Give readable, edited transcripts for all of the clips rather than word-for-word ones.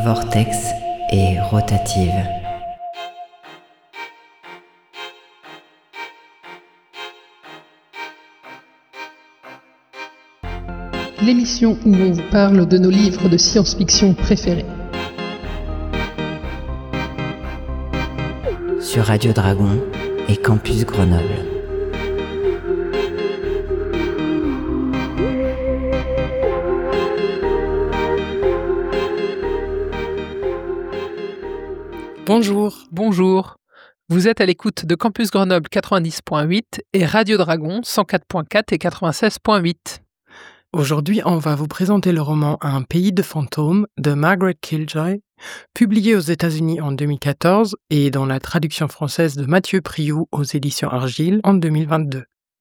Vortex et rotative. L'émission où on vous parle de nos livres de science-fiction préférés. Sur Radio Dragon et Campus Grenoble. Bonjour. Vous êtes à l'écoute de Campus Grenoble 90.8 et Radio Dragon 104.4 et 96.8. Aujourd'hui, on va vous présenter le roman Un pays de fantômes de Margaret Killjoy, publié aux États-Unis en 2014 et dans la traduction française de Mathieu Priou aux éditions Argile en 2022.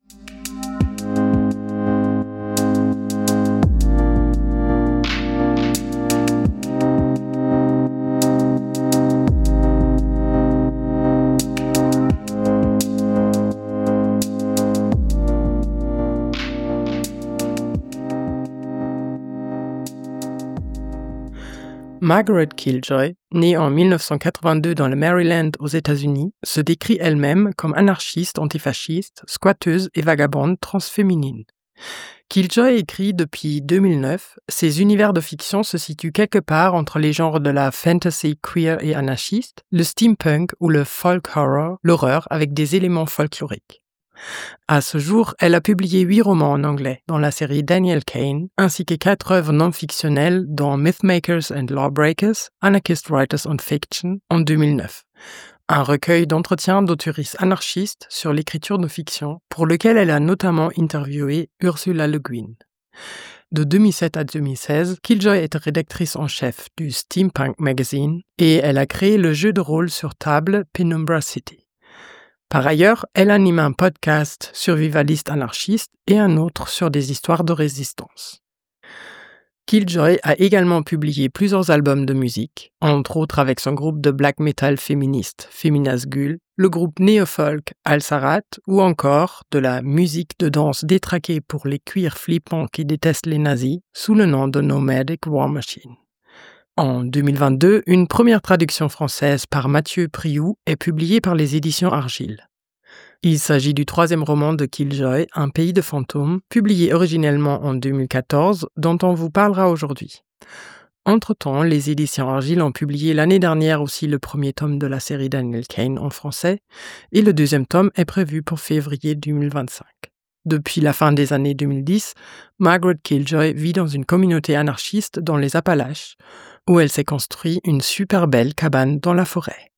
Margaret Killjoy, née en 1982 dans le Maryland aux États-Unis, se décrit elle-même comme anarchiste antifasciste, squatteuse et vagabonde transféminine. Killjoy écrit depuis 2009, ses univers de fiction se situent quelque part entre les genres de la fantasy queer et anarchiste, le steampunk ou le folk horror, l'horreur avec des éléments folkloriques. À ce jour, elle a publié 8 romans en anglais dans la série Daniel Kane, ainsi que 4 œuvres non-fictionnelles dont Mythmakers and Lawbreakers, Anarchist Writers on Fiction en 2009, un recueil d'entretiens d'auteuristes anarchistes sur l'écriture de fiction, pour lequel elle a notamment interviewé Ursula Le Guin. De 2007 à 2016, Killjoy est rédactrice en chef du Steampunk Magazine et elle a créé le jeu de rôle sur table Penumbra City. Par ailleurs, elle anime un podcast survivaliste anarchiste et un autre sur des histoires de résistance. Killjoy a également publié plusieurs albums de musique, entre autres avec son groupe de black metal féministe Feminas Gul, le groupe néo-folk Al-Sarat ou encore de la musique de danse détraquée pour les cuirs flippants qui détestent les nazis sous le nom de Nomadic War Machine. En 2022, une première traduction française par Mathieu Priou est publiée par les éditions Argile. Il s'agit du 3e roman de Killjoy, Un pays de fantômes, publié originellement en 2014, dont on vous parlera aujourd'hui. Entre-temps, les éditions Argile ont publié l'année dernière aussi le 1er tome de la série Daniel Kane en français, et le 2e tome est prévu pour février 2025. Depuis la fin des années 2010, Margaret Killjoy vit dans une communauté anarchiste dans les Appalaches, où elle s'est construit une super belle cabane dans la forêt.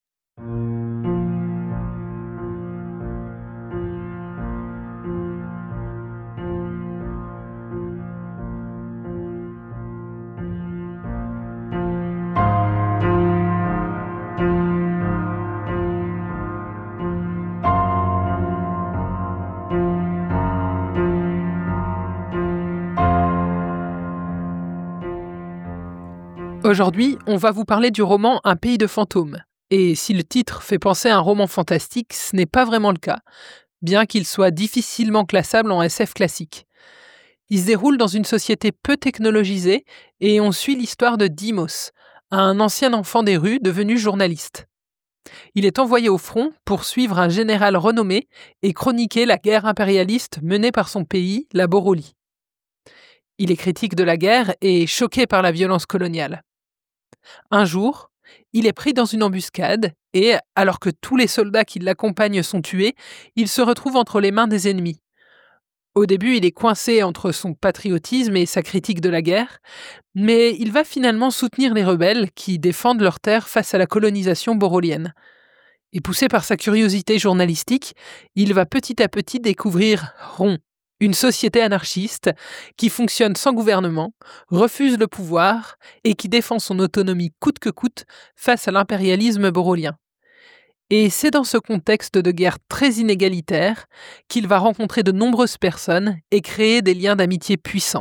Aujourd'hui, on va vous parler du roman Un pays de fantômes. Et si le titre fait penser à un roman fantastique, ce n'est pas vraiment le cas, bien qu'il soit difficilement classable en SF classique. Il se déroule dans une société peu technologisée et on suit l'histoire de Dimos, un ancien enfant des rues devenu journaliste. Il est envoyé au front pour suivre un général renommé et chroniquer la guerre impérialiste menée par son pays, la Borolie. Il est critique de la guerre et choqué par la violence coloniale. Un jour, il est pris dans une embuscade et, alors que tous les soldats qui l'accompagnent sont tués, il se retrouve entre les mains des ennemis. Au début, il est coincé entre son patriotisme et sa critique de la guerre, mais il va finalement soutenir les rebelles qui défendent leur terre face à la colonisation borolienne. Et poussé par sa curiosité journalistique, il va petit à petit découvrir Ron, une société anarchiste qui fonctionne sans gouvernement, refuse le pouvoir et qui défend son autonomie coûte que coûte face à l'impérialisme borolien. Et c'est dans ce contexte de guerre très inégalitaire qu'il va rencontrer de nombreuses personnes et créer des liens d'amitié puissants.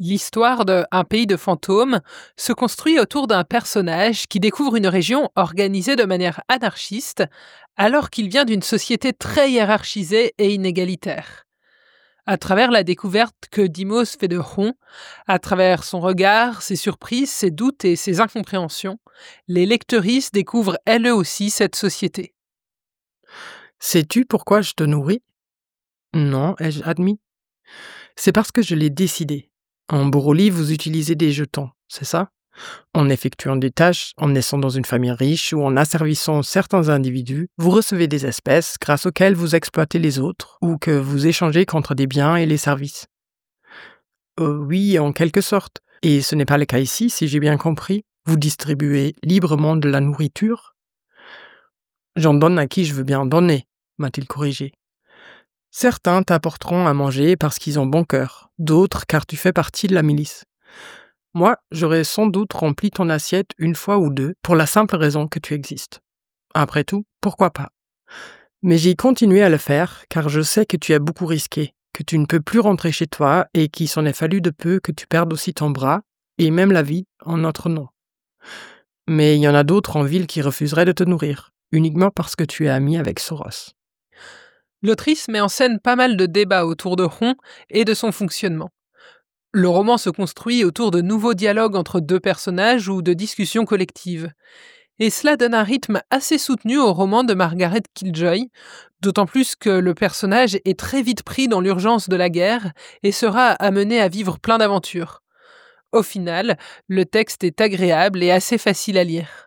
L'histoire de Un pays de fantômes se construit autour d'un personnage qui découvre une région organisée de manière anarchiste, alors qu'il vient d'une société très hiérarchisée et inégalitaire. À travers la découverte que Dimos fait de Ron, à travers son regard, ses surprises, ses doutes et ses incompréhensions, les lectrices découvrent elles aussi cette société. Sais-tu pourquoi je te nourris ? Non, ai-je admis. C'est parce que je l'ai décidé. En Boroli, vous utilisez des jetons, c'est ça ? En effectuant des tâches, en naissant dans une famille riche ou en asservissant certains individus, vous recevez des espèces grâce auxquelles vous exploitez les autres ou que vous échangez contre des biens et les services. Oui, en quelque sorte. Et ce n'est pas le cas ici, si j'ai bien compris. Vous distribuez librement de la nourriture. J'en donne à qui je veux bien en donner, m'a-t-il corrigé. Certains t'apporteront à manger parce qu'ils ont bon cœur, d'autres car tu fais partie de la milice. Moi, j'aurais sans doute rempli ton assiette une fois ou deux pour la simple raison que tu existes. Après tout, pourquoi pas ? Mais j'ai continué à le faire car je sais que tu as beaucoup risqué, que tu ne peux plus rentrer chez toi et qu'il s'en est fallu de peu que tu perdes aussi ton bras et même la vie en notre nom. Mais il y en a d'autres en ville qui refuseraient de te nourrir, uniquement parce que tu es ami avec Soros. L'autrice met en scène pas mal de débats autour de Ron et de son fonctionnement. Le roman se construit autour de nouveaux dialogues entre deux personnages ou de discussions collectives. Et cela donne un rythme assez soutenu au roman de Margaret Killjoy, d'autant plus que le personnage est très vite pris dans l'urgence de la guerre et sera amené à vivre plein d'aventures. Au final, le texte est agréable et assez facile à lire.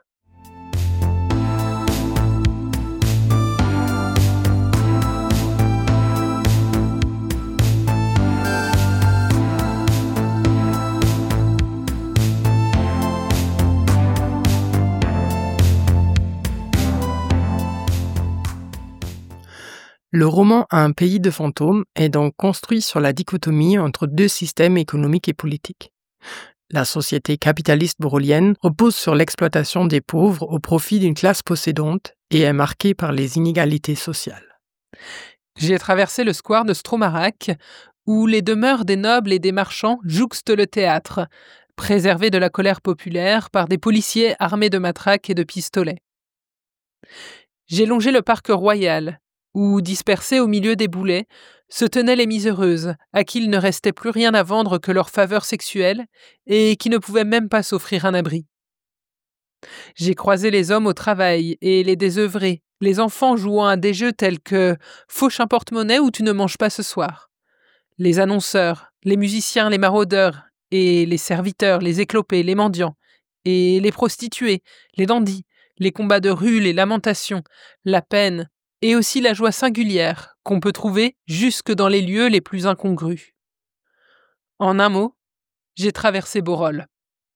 Le roman Un pays de fantômes est donc construit sur la dichotomie entre deux systèmes économiques et politiques. La société capitaliste borolienne repose sur l'exploitation des pauvres au profit d'une classe possédante et est marquée par les inégalités sociales. J'ai traversé le square de Stromarac, où les demeures des nobles et des marchands jouxtent le théâtre, préservé de la colère populaire par des policiers armés de matraques et de pistolets. J'ai longé le parc royal, où, dispersés au milieu des boulets, se tenaient les miséreuses, à qui il ne restait plus rien à vendre que leur faveur sexuelle, et qui ne pouvaient même pas s'offrir un abri. J'ai croisé les hommes au travail et les désœuvrés, les enfants jouant à des jeux tels que « Fauche un porte-monnaie ou tu ne manges pas ce soir », les annonceurs, les musiciens, les maraudeurs, et les serviteurs, les éclopés, les mendiants, et les prostituées, les dandys, les combats de rue, les lamentations, la peine, et aussi la joie singulière qu'on peut trouver jusque dans les lieux les plus incongrus. En un mot, j'ai traversé Borol.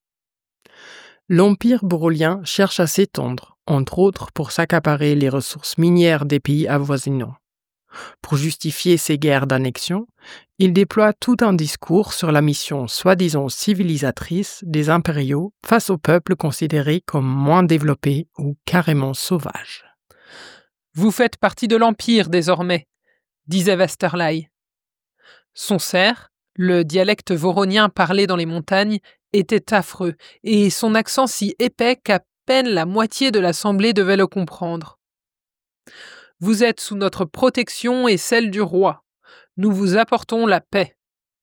L'empire borolien cherche à s'étendre, entre autres pour s'accaparer les ressources minières des pays avoisinants. Pour justifier ces guerres d'annexion, il déploie tout un discours sur la mission soi-disant civilisatrice des impériaux face aux peuples considérés comme moins développés ou carrément sauvages. Vous faites partie de l'Empire désormais, disait Westerlei. Son serf, le dialecte voronien parlé dans les montagnes, était affreux, et son accent si épais qu'à peine la moitié de l'assemblée devait le comprendre. Vous êtes sous notre protection et celle du roi. Nous vous apportons la paix.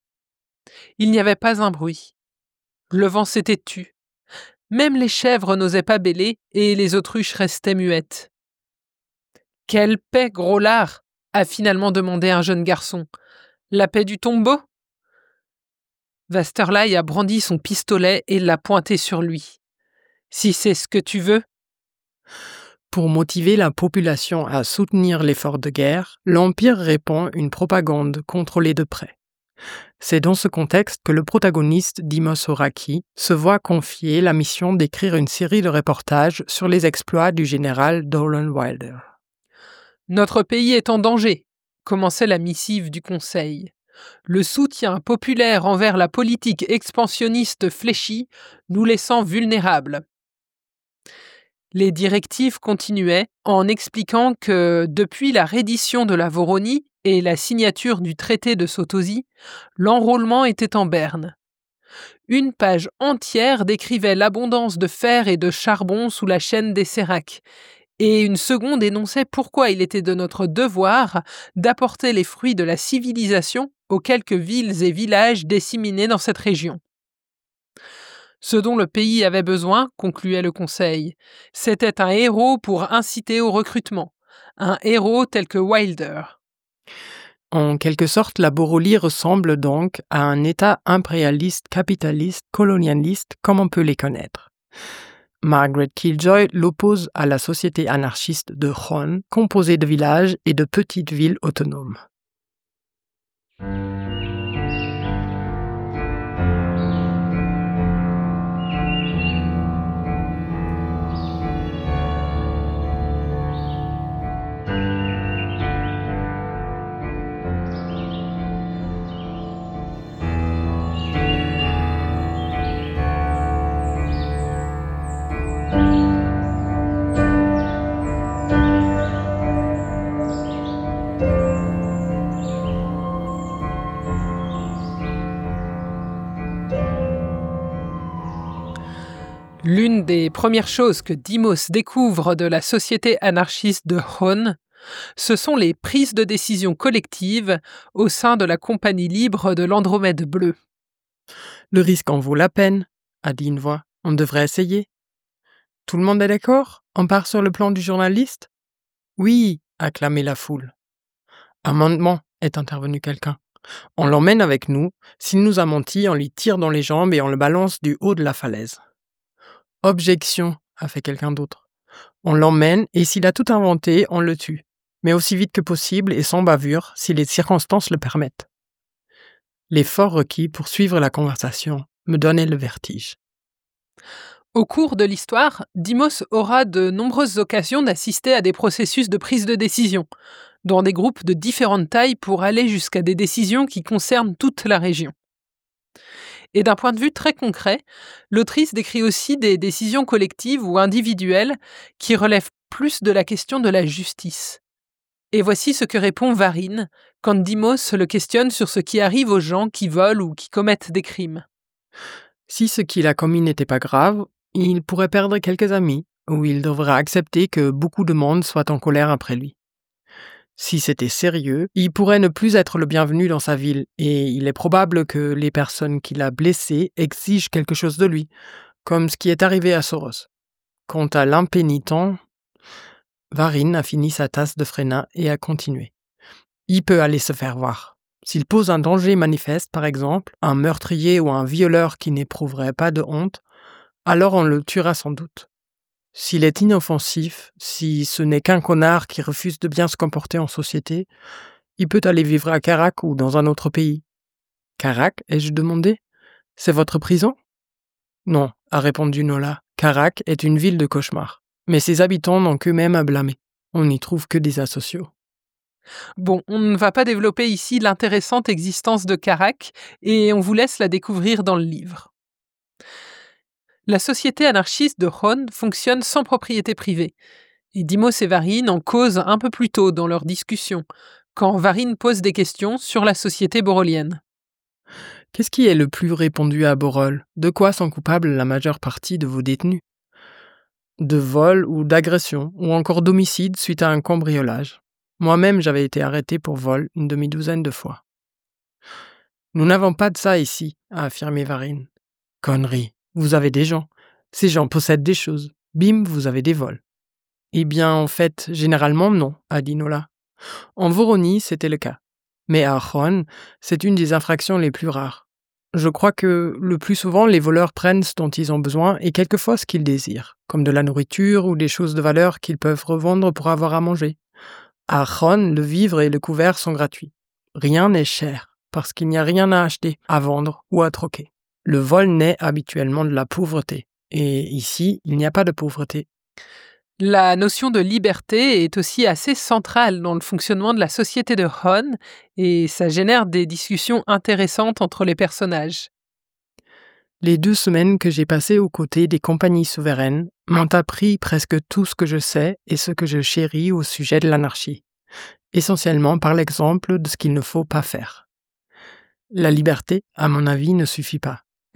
Il n'y avait pas un bruit. Le vent s'était tu. Même les chèvres n'osaient pas bêler et les autruches restaient muettes. Quelle paix, gros lard ? A finalement demandé un jeune garçon. La paix du tombeau ? Westerlei a brandi son pistolet et l'a pointé sur lui. Si c'est ce que tu veux. Pour motiver la population à soutenir l'effort de guerre, l'Empire répand une propagande contrôlée de près. C'est dans ce contexte que le protagoniste Dimos Horaki se voit confier la mission d'écrire une série de reportages sur les exploits du général Dolan Wilder. Notre pays est en danger, commençait la missive du Conseil. Le soutien populaire envers la politique expansionniste fléchit, nous laissant vulnérables. Les directives continuaient en expliquant que, depuis la reddition de la Voronie et la signature du traité de Sotosi, l'enrôlement était en berne. Une page entière décrivait l'abondance de fer et de charbon sous la chaîne des Séracs, et une seconde énonçait pourquoi il était de notre devoir d'apporter les fruits de la civilisation aux quelques villes et villages disséminés dans cette région. Ce dont le pays avait besoin, concluait le conseil, c'était un héros pour inciter au recrutement, un héros tel que Wilder. En quelque sorte, la Borrelie ressemble donc à un État impérialiste, capitaliste, colonialiste, comme on peut les connaître. Margaret Killjoy l'oppose à la société anarchiste de Jon, composée de villages et de petites villes autonomes. L'une des premières choses que Deimos découvre de la société anarchiste de Jon, ce sont les prises de décision collectives au sein de la compagnie libre de l'Andromède bleue. Le risque en vaut la peine, a dit une voix. On devrait essayer. Tout le monde est d'accord? On part sur le plan du journaliste? Oui, a clamé la foule. Amendement, est intervenu quelqu'un. On l'emmène avec nous. S'il nous a menti, on lui tire dans les jambes et on le balance du haut de la falaise. Objection, a fait quelqu'un d'autre. On l'emmène et s'il a tout inventé, on le tue. Mais aussi vite que possible et sans bavure, si les circonstances le permettent. L'effort requis pour suivre la conversation me donnait le vertige. Au cours de l'histoire, Deimos aura de nombreuses occasions d'assister à des processus de prise de décision, dans des groupes de différentes tailles pour aller jusqu'à des décisions qui concernent toute la région. Et d'un point de vue très concret, l'autrice décrit aussi des décisions collectives ou individuelles qui relèvent plus de la question de la justice. Et voici ce que répond Varine quand Deimos le questionne sur ce qui arrive aux gens qui volent ou qui commettent des crimes. Si ce qu'il a commis n'était pas grave, il pourrait perdre quelques amis, ou il devrait accepter que beaucoup de monde soit en colère après lui. Si c'était sérieux, il pourrait ne plus être le bienvenu dans sa ville, et il est probable que les personnes qu'il a blessées exigent quelque chose de lui, comme ce qui est arrivé à Soros. Quant à l'impénitent, Varine a fini sa tasse de Fréna et a continué. Il peut aller se faire voir. S'il pose un danger manifeste, par exemple, un meurtrier ou un violeur qui n'éprouverait pas de honte, alors on le tuera sans doute. S'il est inoffensif, si ce n'est qu'un connard qui refuse de bien se comporter en société, il peut aller vivre à Karak ou dans un autre pays. Karak, ai-je demandé? C'est votre prison? Non, a répondu Nola. Karak est une ville de cauchemar. Mais ses habitants n'ont qu'eux-mêmes à blâmer. On n'y trouve que des asociaux. Bon, on ne va pas développer ici l'intéressante existence de Karak, et on vous laisse la découvrir dans le livre. La société anarchiste de Jon fonctionne sans propriété privée, et Deimos et Varine en causent un peu plus tôt dans leur discussion, quand Varine pose des questions sur la société borrolienne. Qu'est-ce qui est le plus répandu à Borol? De quoi sont coupables la majeure partie de vos détenus? De vol ou d'agression, ou encore d'homicide suite à un cambriolage. Moi-même, j'avais été arrêté pour vol une demi-douzaine de fois. Nous n'avons pas de ça ici, a affirmé Varine. Connerie, vous avez des gens. Ces gens possèdent des choses. Bim, vous avez des vols. Eh bien, en fait, généralement non, a dit Nola. En Voronie, c'était le cas. Mais à Jon, c'est une des infractions les plus rares. Je crois que le plus souvent, les voleurs prennent ce dont ils ont besoin et quelquefois ce qu'ils désirent, comme de la nourriture ou des choses de valeur qu'ils peuvent revendre pour avoir à manger. À Jon, le vivre et le couvert sont gratuits. Rien n'est cher, parce qu'il n'y a rien à acheter, à vendre ou à troquer. Le vol naît habituellement de la pauvreté. Et ici, il n'y a pas de pauvreté. La notion de liberté est aussi assez centrale dans le fonctionnement de la société de Jon, et ça génère des discussions intéressantes entre les personnages. Les 2 semaines que j'ai passées aux côtés des compagnies souveraines m'ont appris presque tout ce que je sais et ce que je chéris au sujet de l'anarchie, essentiellement par l'exemple de ce qu'il ne faut pas faire. La liberté, à mon avis, ne suffit pas.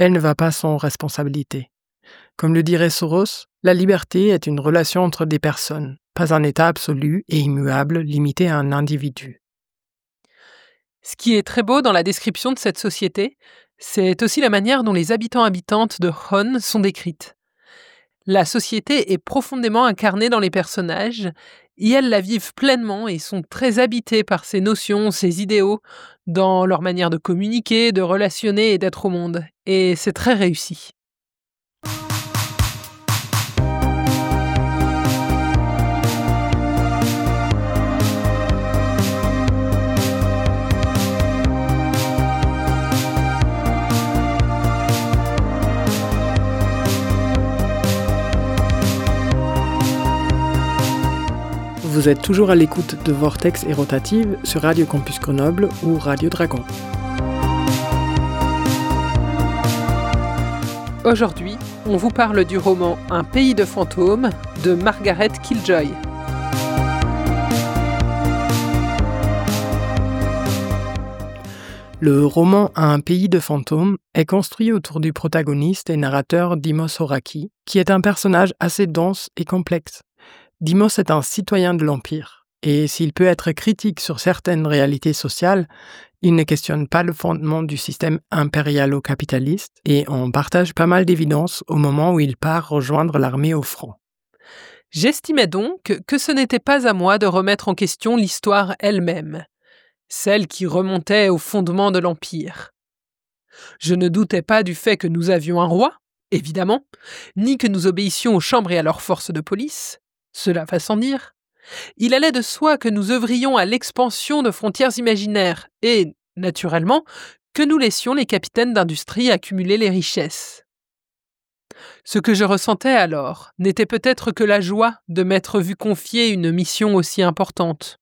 elle ne va pas sans responsabilité. Comme le dirait Soros, la liberté est une relation entre des personnes, pas un état absolu et immuable limité à un individu. Ce qui est très beau dans la description de cette société, c'est aussi la manière dont les habitants-habitantes de Hon sont décrites. La société est profondément incarnée dans les personnages, et elles la vivent pleinement et sont très habitées par ces notions, ces idéaux, dans leur manière de communiquer, de relationner et d'être au monde. Et c'est très réussi. Vous êtes toujours à l'écoute de Vortex et Rotative sur Radio Campus Grenoble ou Radio Dragon. Aujourd'hui, on vous parle du roman Un pays de fantômes de Margaret Killjoy. Le roman Un pays de fantômes est construit autour du protagoniste et narrateur Dimos Horaki, qui est un personnage assez dense et complexe. Dimos est un citoyen de l'Empire, et s'il peut être critique sur certaines réalités sociales, il ne questionne pas le fondement du système impérialo-capitaliste et en partage pas mal d'évidences au moment où il part rejoindre l'armée au front. J'estimais donc que ce n'était pas à moi de remettre en question l'histoire elle-même, celle qui remontait au fondement de l'Empire. Je ne doutais pas du fait que nous avions un roi, évidemment, ni que nous obéissions aux chambres et à leurs forces de police. Cela va sans dire. Il allait de soi que nous œuvrions à l'expansion de frontières imaginaires et, naturellement, que nous laissions les capitaines d'industrie accumuler les richesses. Ce que je ressentais alors n'était peut-être que la joie de m'être vu confier une mission aussi importante.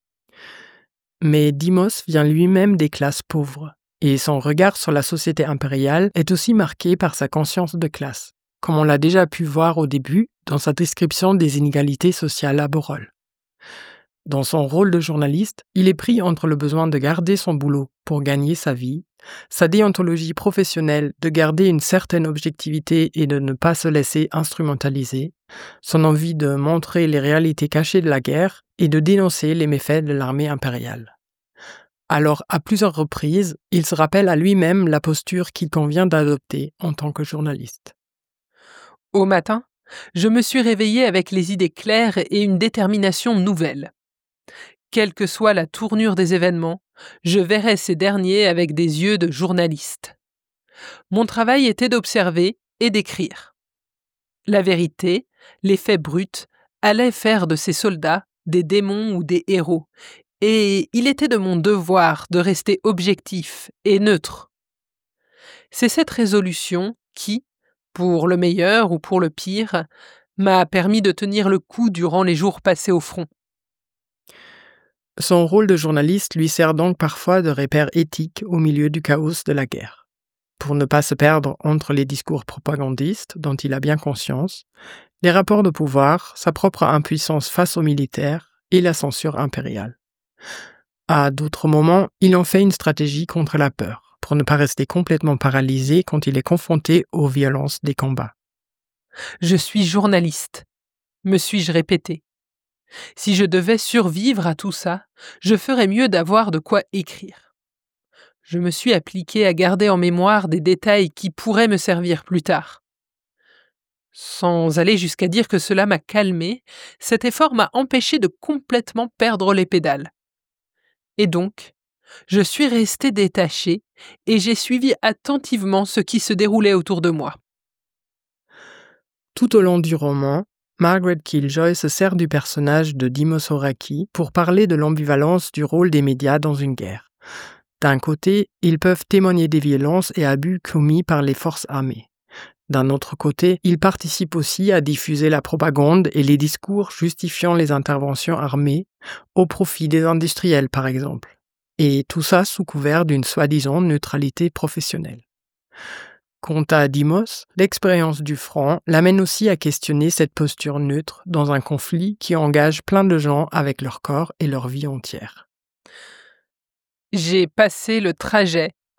Mais Dimos vient lui-même des classes pauvres, et son regard sur la société impériale est aussi marqué par sa conscience de classe, comme on l'a déjà pu voir au début dans sa description des inégalités sociales à Borol. Dans son rôle de journaliste, il est pris entre le besoin de garder son boulot pour gagner sa vie, sa déontologie professionnelle de garder une certaine objectivité et de ne pas se laisser instrumentaliser, son envie de montrer les réalités cachées de la guerre et de dénoncer les méfaits de l'armée impériale. Alors, à plusieurs reprises, il se rappelle à lui-même la posture qu'il convient d'adopter en tant que journaliste. Au matin, je me suis réveillée avec les idées claires et une détermination nouvelle. Quelle que soit la tournure des événements, je verrais ces derniers avec des yeux de journaliste. Mon travail était d'observer et d'écrire. La vérité, les faits bruts, allaient faire de ces soldats des démons ou des héros, et il était de mon devoir de rester objectif et neutre. C'est cette résolution qui, pour le meilleur ou pour le pire, m'a permis de tenir le coup durant les jours passés au front. Son rôle de journaliste lui sert donc parfois de repère éthique au milieu du chaos de la guerre. Pour ne pas se perdre entre les discours propagandistes dont il a bien conscience, les rapports de pouvoir, sa propre impuissance face aux militaires et la censure impériale. À d'autres moments, il en fait une stratégie contre la peur, pour ne pas rester complètement paralysé quand il est confronté aux violences des combats. Je suis journaliste, me suis-je répété. Si je devais survivre à tout ça, je ferais mieux d'avoir de quoi écrire. Je me suis appliqué à garder en mémoire des détails qui pourraient me servir plus tard. Sans aller jusqu'à dire que cela m'a calmé, cet effort m'a empêché de complètement perdre les pédales. Et donc, je suis resté détaché et j'ai suivi attentivement ce qui se déroulait autour de moi. Tout au long du roman, Margaret Killjoy se sert du personnage de Dimos Horaki pour parler de l'ambivalence du rôle des médias dans une guerre. D'un côté, ils peuvent témoigner des violences et abus commis par les forces armées. D'un autre côté, ils participent aussi à diffuser la propagande et les discours justifiant les interventions armées au profit des industriels, par exemple. Et tout ça sous couvert d'une soi-disant neutralité professionnelle. Quant à Dimos, l'expérience du front l'amène aussi à questionner cette posture neutre dans un conflit qui engage plein de gens avec leur corps et leur vie entière. J'ai passé le trajet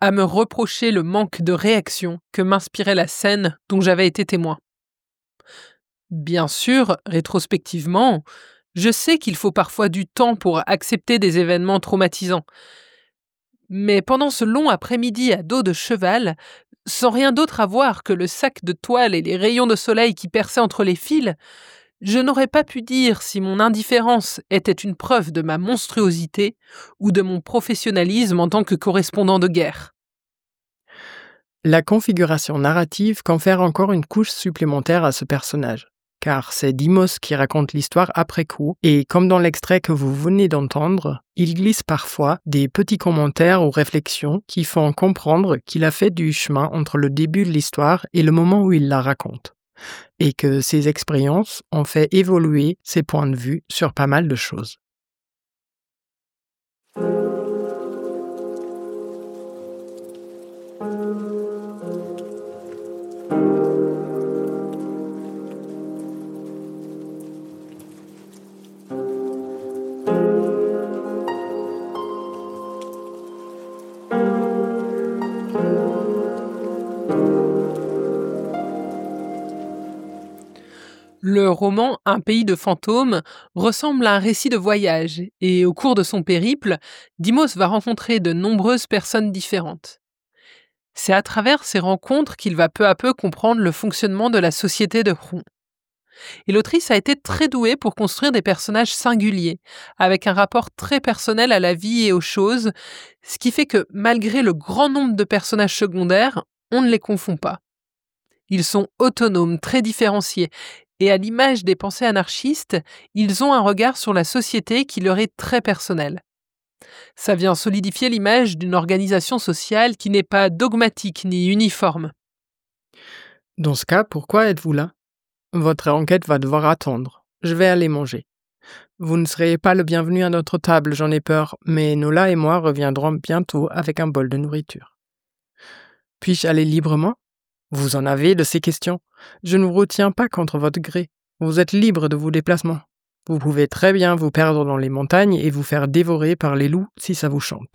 à me reprocher le manque de réaction que m'inspirait la scène dont j'avais été témoin. Bien sûr, rétrospectivement, je sais qu'il faut parfois du temps pour accepter des événements traumatisants. Mais pendant ce long après-midi à dos de cheval, sans rien d'autre à voir que le sac de toile et les rayons de soleil qui perçaient entre les fils, je n'aurais pas pu dire si mon indifférence était une preuve de ma monstruosité ou de mon professionnalisme en tant que correspondant de guerre. La configuration narrative confère encore une couche supplémentaire à ce personnage, car c'est Dimos qui raconte l'histoire après coup, et comme dans l'extrait que vous venez d'entendre, il glisse parfois des petits commentaires ou réflexions qui font comprendre qu'il a fait du chemin entre le début de l'histoire et le moment où il la raconte, et que ses expériences ont fait évoluer ses points de vue sur pas mal de choses. Le roman Un pays de fantômes ressemble à un récit de voyage et au cours de son périple, Dimos va rencontrer de nombreuses personnes différentes. C'est à travers ces rencontres qu'il va peu à peu comprendre le fonctionnement de la société de Hrun. Et l'autrice a été très douée pour construire des personnages singuliers, avec un rapport très personnel à la vie et aux choses, ce qui fait que malgré le grand nombre de personnages secondaires, on ne les confond pas. Ils sont autonomes, très différenciés, et à l'image des pensées anarchistes, ils ont un regard sur la société qui leur est très personnel. Ça vient solidifier l'image d'une organisation sociale qui n'est pas dogmatique ni uniforme. Dans ce cas, pourquoi êtes-vous là ? Votre enquête va devoir attendre. Je vais aller manger. Vous ne serez pas le bienvenu à notre table, j'en ai peur, mais Nola et moi reviendrons bientôt avec un bol de nourriture. Puis-je aller librement ? Vous en avez de ces questions. Je ne vous retiens pas contre votre gré. Vous êtes libre de vos déplacements. Vous pouvez très bien vous perdre dans les montagnes et vous faire dévorer par les loups si ça vous chante.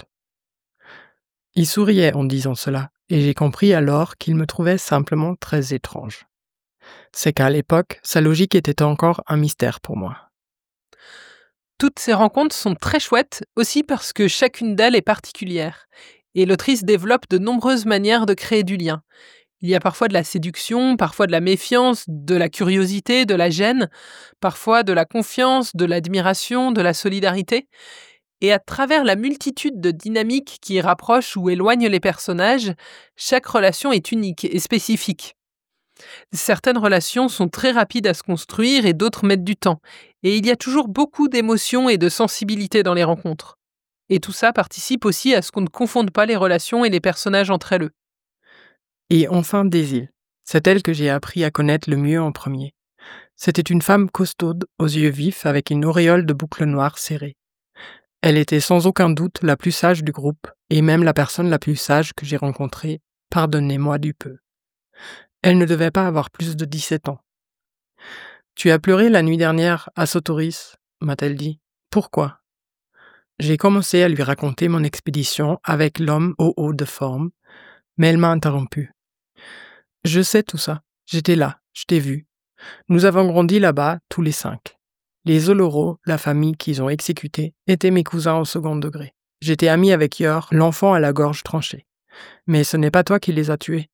Il souriait en disant cela, et j'ai compris alors qu'il me trouvait simplement très étrange. C'est qu'à l'époque, sa logique était encore un mystère pour moi. Toutes ces rencontres sont très chouettes, aussi parce que chacune d'elles est particulière, et l'autrice développe de nombreuses manières de créer du lien. Il y a parfois de la séduction, parfois de la méfiance, de la curiosité, de la gêne, parfois de la confiance, de l'admiration, de la solidarité. Et à travers la multitude de dynamiques qui rapprochent ou éloignent les personnages, chaque relation est unique et spécifique. Certaines relations sont très rapides à se construire et d'autres mettent du temps. Et il y a toujours beaucoup d'émotions et de sensibilité dans les rencontres. Et tout ça participe aussi à ce qu'on ne confonde pas les relations et les personnages entre elles. Et enfin Daisy. C'est elle que j'ai appris à connaître le mieux en premier. C'était une femme costaude, aux yeux vifs, avec une auréole de boucles noires serrées. Elle était sans aucun doute la plus sage du groupe, et même la personne la plus sage que j'ai rencontrée, pardonnez-moi du peu. Elle ne devait pas avoir plus de 17 ans. « Tu as pleuré la nuit dernière à Sotoris ?» m'a-t-elle dit. « Pourquoi ?» J'ai commencé à lui raconter mon expédition avec l'homme au haut de forme, mais elle m'a interrompu. « Je sais tout ça. J'étais là. Je t'ai vu. Nous avons grandi là-bas, tous les 5. Les Oloro, la famille qu'ils ont exécutée, étaient mes cousins au second degré. J'étais ami avec Yor, l'enfant à la gorge tranchée. Mais ce n'est pas toi qui les as tués.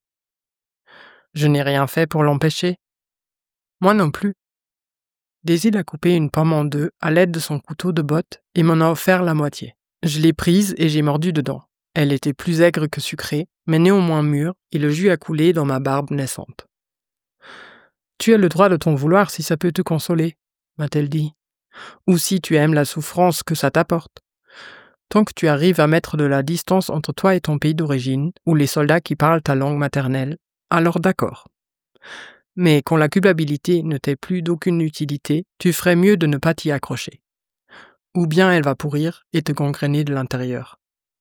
Je n'ai rien fait pour l'empêcher. Moi non plus. Daisy a coupé une pomme en deux à l'aide de son couteau de botte et m'en a offert la moitié. Je l'ai prise et j'ai mordu dedans. Elle était plus aigre que sucrée, mais néanmoins mûre, et le jus a coulé dans ma barbe naissante. « Tu as le droit de t'en vouloir si ça peut te consoler, » m'a-t-elle dit. « Ou si tu aimes la souffrance que ça t'apporte. Tant que tu arrives à mettre de la distance entre toi et ton pays d'origine, ou les soldats qui parlent ta langue maternelle, alors d'accord. Mais quand la culpabilité ne t'est plus d'aucune utilité, tu ferais mieux de ne pas t'y accrocher. Ou bien elle va pourrir et te gangréner de l'intérieur. »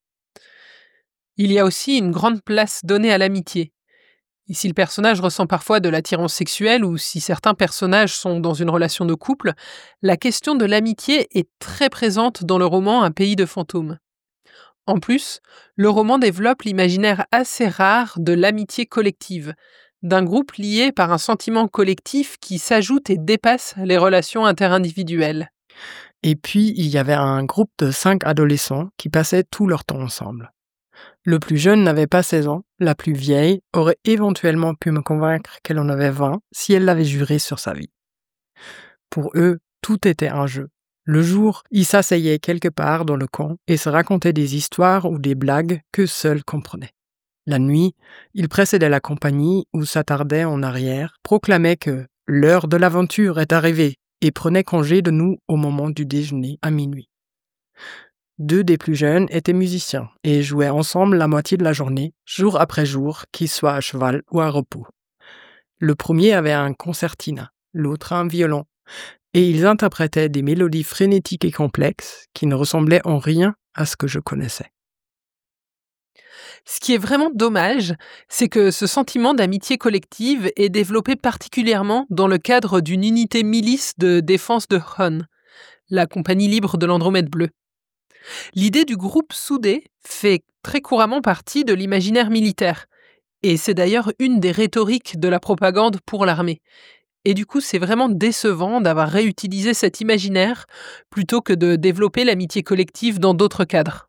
Il y a aussi une grande place donnée à l'amitié. Et si le personnage ressent parfois de l'attirance sexuelle ou si certains personnages sont dans une relation de couple, la question de l'amitié est très présente dans le roman Un pays de fantômes. En plus, le roman développe l'imaginaire assez rare de l'amitié collective, d'un groupe lié par un sentiment collectif qui s'ajoute et dépasse les relations interindividuelles. Et puis, il y avait un groupe de 5 adolescents qui passaient tout leur temps ensemble. Le plus jeune n'avait pas 16 ans, la plus vieille aurait éventuellement pu me convaincre qu'elle en avait 20 si elle l'avait juré sur sa vie. Pour eux, tout était un jeu. Le jour, ils s'asseyaient quelque part dans le camp et se racontaient des histoires ou des blagues que seuls comprenaient. La nuit, ils précédaient la compagnie ou s'attardaient en arrière, proclamaient que l'heure de l'aventure est arrivée et prenaient congé de nous au moment du déjeuner à minuit. 2 des plus jeunes étaient musiciens et jouaient ensemble la moitié de la journée, jour après jour, qu'ils soient à cheval ou à repos. Le premier avait un concertina, l'autre un violon, et ils interprétaient des mélodies frénétiques et complexes qui ne ressemblaient en rien à ce que je connaissais. Ce qui est vraiment dommage, c'est que ce sentiment d'amitié collective est développé particulièrement dans le cadre d'une unité milice de défense de Hun, la compagnie libre de l'Andromède bleue. L'idée du groupe soudé fait très couramment partie de l'imaginaire militaire, et c'est d'ailleurs une des rhétoriques de la propagande pour l'armée. Et du coup, c'est vraiment décevant d'avoir réutilisé cet imaginaire plutôt que de développer l'amitié collective dans d'autres cadres.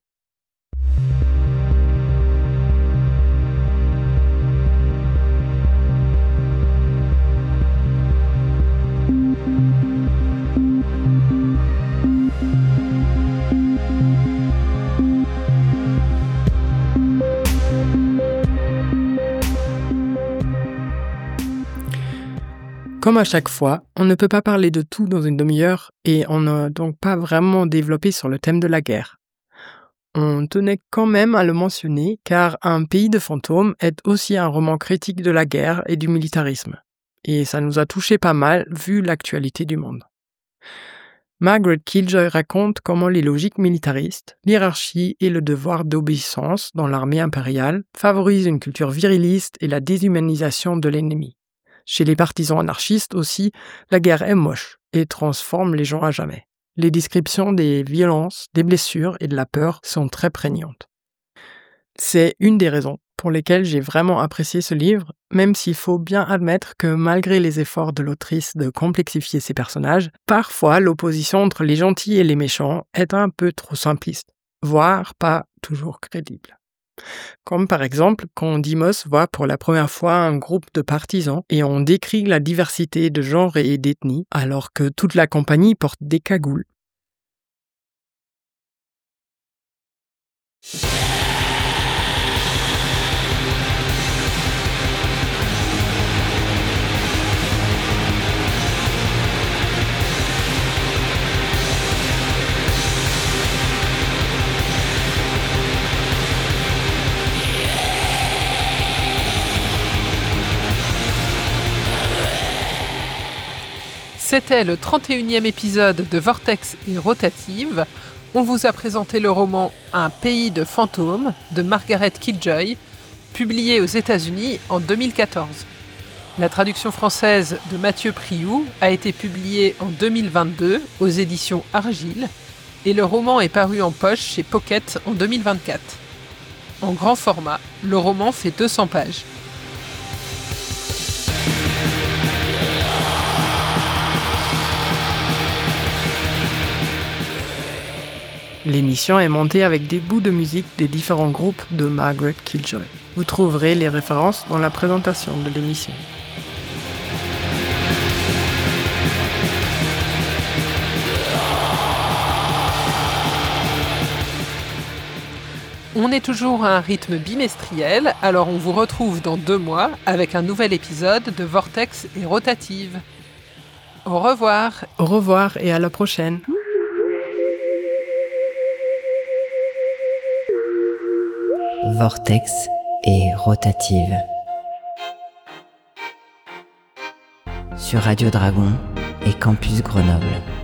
Comme à chaque fois, on ne peut pas parler de tout dans une demi-heure et on n'a donc pas vraiment développé sur le thème de la guerre. On tenait quand même à le mentionner car Un pays de fantômes est aussi un roman critique de la guerre et du militarisme. Et ça nous a touché pas mal vu l'actualité du monde. Margaret Killjoy raconte comment les logiques militaristes, l'hiérarchie et le devoir d'obéissance dans l'armée impériale favorisent une culture viriliste et la déshumanisation de l'ennemi. Chez les partisans anarchistes aussi, la guerre est moche et transforme les gens à jamais. Les descriptions des violences, des blessures et de la peur sont très prégnantes. C'est une des raisons pour lesquelles j'ai vraiment apprécié ce livre, même s'il faut bien admettre que malgré les efforts de l'autrice de complexifier ses personnages, parfois l'opposition entre les gentils et les méchants est un peu trop simpliste, voire pas toujours crédible. Comme par exemple quand Dimos voit pour la première fois un groupe de partisans et on décrit la diversité de genres et d'ethnies alors que toute la compagnie porte des cagoules. C'était le 31e épisode de Vortex et Rotative. On vous a présenté le roman Un pays de fantômes de Margaret Killjoy, publié aux États-Unis en 2014. La traduction française de Mathieu Priou a été publiée en 2022 aux éditions Argile et le roman est paru en poche chez Pocket en 2024. En grand format, le roman fait 200 pages. L'émission est montée avec des bouts de musique des différents groupes de Margaret Killjoy. Vous trouverez les références dans la présentation de l'émission. On est toujours à un rythme bimestriel, alors on vous retrouve dans 2 mois avec un nouvel épisode de Vortex et Rotative. Au revoir. Au revoir et à la prochaine. Vortex et Rotative. Sur Radio Dragon et Campus Grenoble.